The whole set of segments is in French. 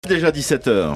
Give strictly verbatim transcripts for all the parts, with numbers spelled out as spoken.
Déjà dix-sept heures.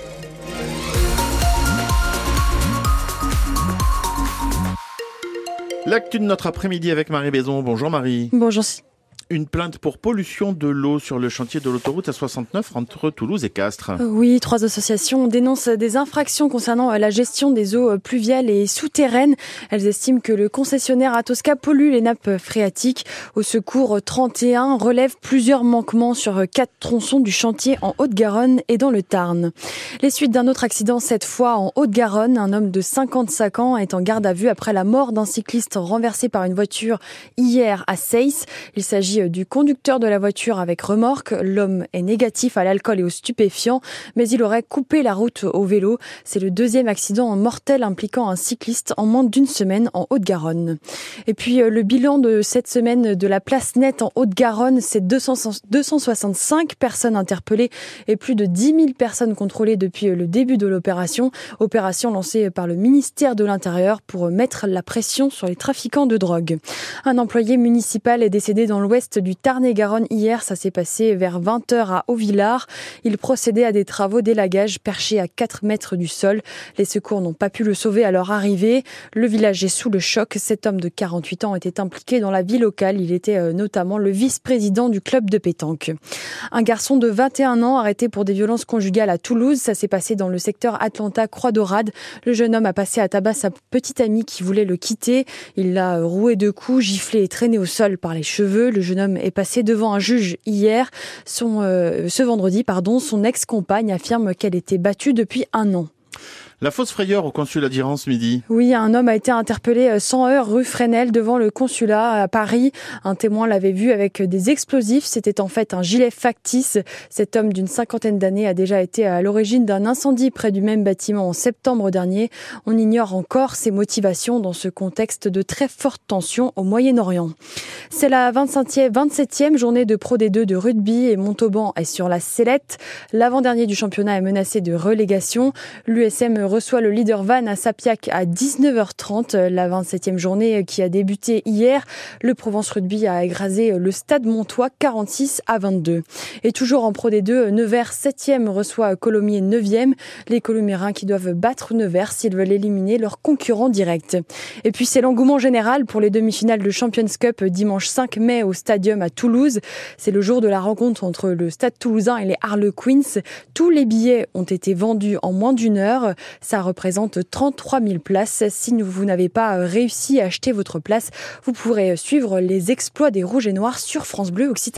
L'actu de notre après-midi avec Marie Baison. Bonjour Marie. Bonjour. Une plainte pour pollution de l'eau sur le chantier de l'autoroute A soixante-neuf entre Toulouse et Castres. Oui, trois associations dénoncent des infractions concernant la gestion des eaux pluviales et souterraines. Elles estiment que le concessionnaire Atosca pollue les nappes phréatiques. Au secours trente et un relève plusieurs manquements sur quatre tronçons du chantier en Haute-Garonne et dans le Tarn. Les suites d'un autre accident, cette fois en Haute-Garonne. Un homme de cinquante-cinq ans est en garde à vue après la mort d'un cycliste renversé par une voiture hier à Seyss. Il s'agit du conducteur de la voiture avec remorque. L'homme est négatif à l'alcool et aux stupéfiants, mais il aurait coupé la route au vélo. C'est le deuxième accident mortel impliquant un cycliste en moins d'une semaine en Haute-Garonne. Et puis le bilan de cette semaine de la place nette en Haute-Garonne, c'est deux cent soixante-cinq personnes interpellées et plus de dix mille personnes contrôlées depuis le début de l'opération. Opération lancée par le ministère de l'Intérieur pour mettre la pression sur les trafiquants de drogue. Un employé municipal est décédé dans l'ouest du Tarn-et-Garonne hier. Ça s'est passé vers vingt heures à Hauvillard. Il procédait à des travaux d'élagage perché à quatre mètres du sol. Les secours n'ont pas pu le sauver à leur arrivée. Le village est sous le choc. Cet homme de quarante-huit ans était impliqué dans la vie locale. Il était notamment le vice-président du club de pétanque. Un garçon de vingt et un ans arrêté pour des violences conjugales à Toulouse. Ça s'est passé dans le secteur Atlanta-Croix-Dorade. Le jeune homme a passé à tabac sa petite amie qui voulait le quitter. Il l'a roué de coups, giflé et traîné au sol par les cheveux. Le jeune homme est passé devant un juge hier. Son, euh, ce vendredi, pardon, son ex-compagne affirme qu'elle était battue depuis un an. La fausse frayeur au consulat d'Iran ce midi. Oui, un homme a été interpellé cent heures rue Fresnel devant le consulat à Paris. Un témoin l'avait vu avec des explosifs. C'était en fait un gilet factice. Cet homme d'une cinquantaine d'années a déjà été à l'origine d'un incendie près du même bâtiment en septembre dernier. On ignore encore ses motivations dans ce contexte de très forte tension au Moyen-Orient. C'est la vingt-septième journée de Pro D deux de rugby et Montauban est sur la sellette. L'avant-dernier du championnat est menacé de relégation. L'U S M reçoit le leader Vannes à Sapiac à dix-neuf heures trente. La vingt-septième journée qui a débuté hier. Le Provence Rugby a écrasé le Stade Montois quarante-six à vingt-deux. Et toujours en Pro D deux, Nevers septième reçoit Colomiers neuvième. Les Colombiens qui doivent battre Nevers s'ils veulent éliminer leurs concurrents directs. Et puis c'est l'engouement général pour les demi-finales de Champions Cup dimanche cinq mai au Stadium à Toulouse. C'est le jour de la rencontre entre le Stade Toulousain et les Harlequins. Tous les billets ont été vendus en moins d'une heure. Ça représente trente-trois mille places. Si vous n'avez pas réussi à acheter votre place, vous pourrez suivre les exploits des Rouges et Noirs sur France Bleu Occitanie.